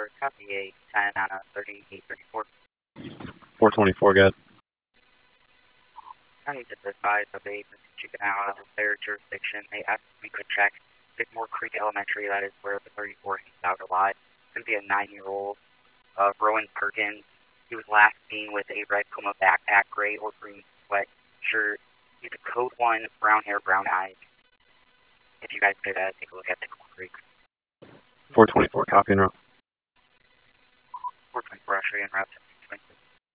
424, copy a 10 on a 3834. 424, good. I need to advise of a chicken out of their jurisdiction. They asked if we could check Bickmore Creek Elementary. That is where the 34 hangs out a lot. It's going to be a 9-year-old, Rowan Perkins. He was last seen with a red Puma backpack, gray or green sweat shirt. He's a code 1, brown hair, brown eyes. If you guys could take a look at Bickmore Creek. 424, copy and route. 424, I'll show you en route.